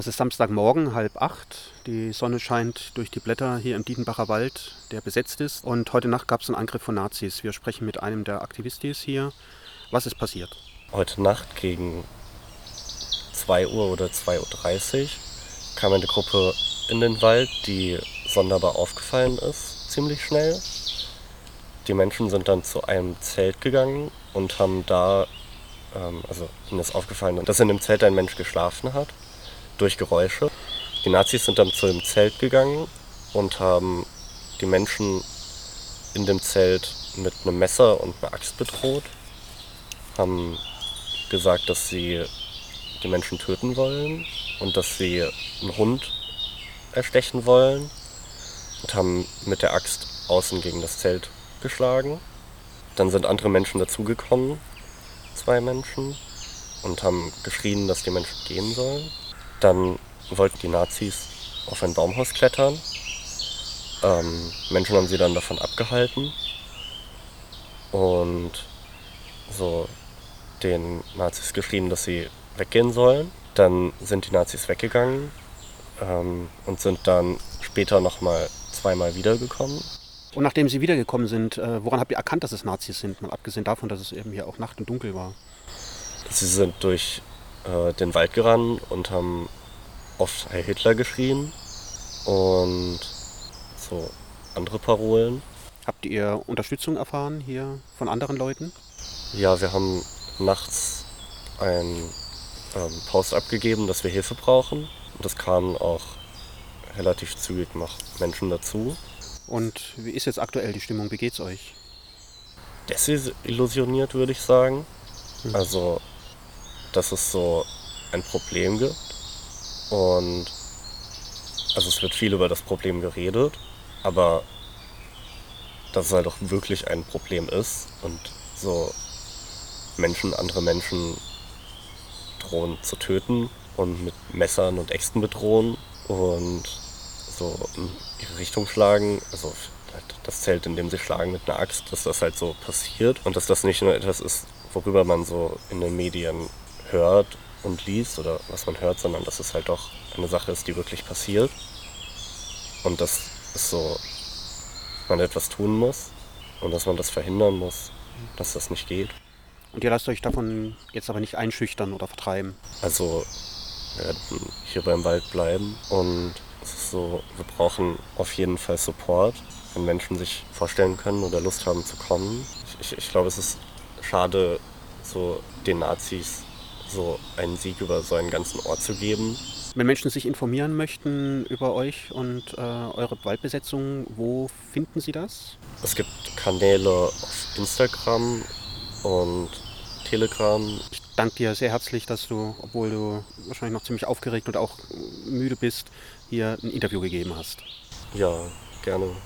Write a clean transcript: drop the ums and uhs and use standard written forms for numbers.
Es ist Samstagmorgen, 7:30. Die Sonne scheint durch die Blätter hier im Dietenbacher Wald, der besetzt ist. Und heute Nacht gab es einen Angriff von Nazis. Wir sprechen mit einem der Aktivistis hier. Was ist passiert? Heute Nacht gegen 2 Uhr oder 2:30 Uhr kam eine Gruppe in den Wald, die sonderbar aufgefallen ist, ziemlich schnell. Die Menschen sind dann zu einem Zelt gegangen und haben da, ihnen ist aufgefallen, dass in dem Zelt ein Mensch geschlafen hat, durch Geräusche. Die Nazis sind dann zu dem Zelt gegangen und haben die Menschen in dem Zelt mit einem Messer und einer Axt bedroht, haben gesagt, dass sie die Menschen töten wollen und dass sie einen Hund erstechen wollen und haben mit der Axt außen gegen das Zelt geschlagen. Dann sind andere Menschen dazugekommen, 2 Menschen, und haben geschrien, dass die Menschen gehen sollen. Dann wollten die Nazis auf ein Baumhaus klettern. Menschen haben sie dann davon abgehalten und so den Nazis geschrien, dass sie weggehen sollen. Dann sind die Nazis weggegangen und sind dann später nochmal 2-mal wiedergekommen. Und nachdem Sie wiedergekommen sind, woran habt ihr erkannt, dass es Nazis sind? Mal abgesehen davon, dass es eben hier auch Nacht und dunkel war. Sie sind durch den Wald gerannt und haben oft Heil Hitler geschrien und so andere Parolen. Habt ihr Unterstützung erfahren hier von anderen Leuten? Ja, wir haben nachts einen Post abgegeben, dass wir Hilfe brauchen. Und es kamen auch relativ zügig noch Menschen dazu. Und wie ist jetzt aktuell die Stimmung? Wie geht's euch? Desillusioniert, würde ich sagen. Also, dass es so ein Problem gibt. Und also es wird viel über das Problem geredet, aber dass es halt auch wirklich ein Problem ist und so andere Menschen drohen zu töten und mit Messern und Äxten bedrohen und so in ihre Richtung schlagen, also halt das Zelt, in dem sie schlagen mit einer Axt, dass das halt so passiert und dass das nicht nur etwas ist, worüber man so in den Medien hört und liest oder was man hört, sondern dass es halt auch eine Sache ist, die wirklich passiert und dass es so man etwas tun muss und dass man das verhindern muss, dass das nicht geht. Und ihr lasst euch davon jetzt aber nicht einschüchtern oder vertreiben. Also wir werden hier beim Wald bleiben und es ist so, wir brauchen auf jeden Fall Support, wenn Menschen sich vorstellen können oder Lust haben zu kommen. Ich glaube, es ist schade, so den Nazis so einen Sieg über so einen ganzen Ort zu geben. Wenn Menschen sich informieren möchten über euch und eure Waldbesetzung, wo finden sie das? Es gibt Kanäle auf Instagram und Telegram. Ich danke dir sehr herzlich, dass du, obwohl du wahrscheinlich noch ziemlich aufgeregt und auch müde bist, hier ein Interview gegeben hast. Ja, gerne.